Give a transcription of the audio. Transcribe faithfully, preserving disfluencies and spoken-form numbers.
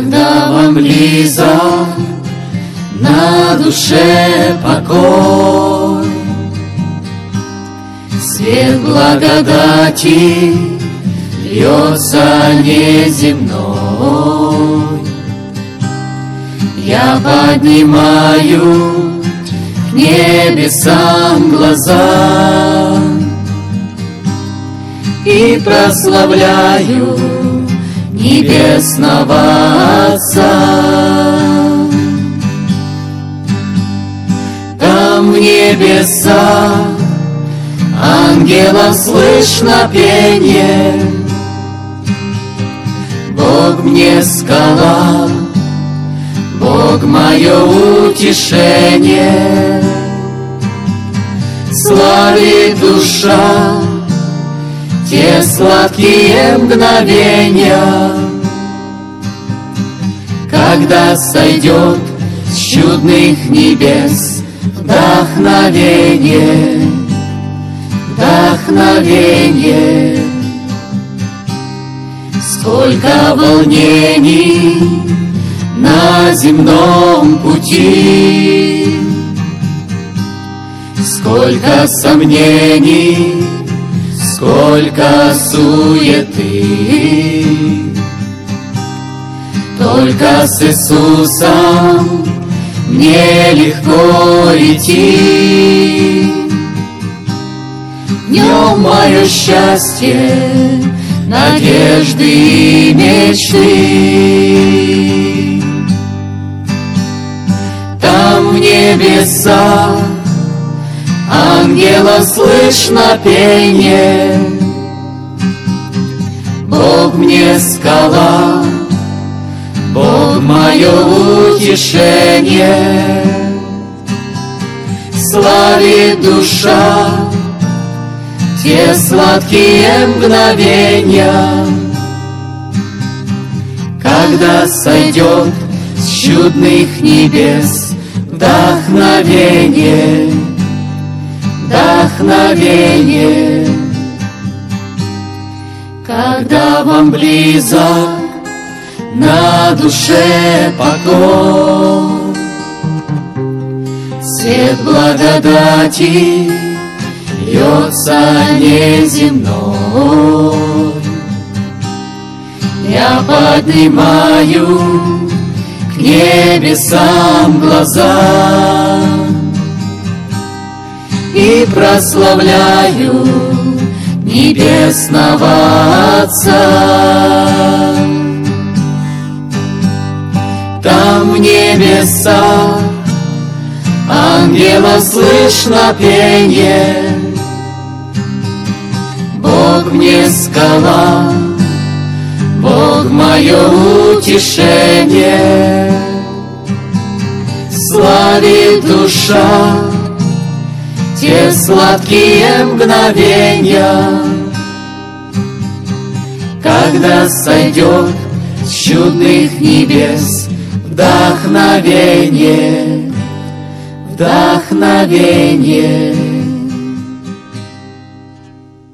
когда вам близок на душе покой, свет благодати льется неземной. Я поднимаю к небесам глаза и прославляю небесного Отца. Там в небесах ангелов слышно пение. Бог мне скала, Бог мое утешение. Славит душа те сладкие мгновения, когда сойдет с чудных небес вдохновение, вдохновение. Сколько волнений на земном пути, сколько сомнений, сколько суеты. Только с Иисусом мне легко идти. В нем мое счастье, надежды и мечты. Там в небесах ангелов слышно пение. Бог мне скала, Бог мое утешение. Славит душа те сладкие мгновения, когда сойдет с чудных небес вдохновение, вдохновение. Когда вам близок на душе покой, свет благодати льется неземной. Я поднимаю к небесам глаза и прославляю небесного Отца. Там в небесах ангелов слышно пение. Бог мне скала, Бог мое утешение. Славит душа те сладкие мгновения, когда сойдет с чудных небес вдохновение, вдохновение.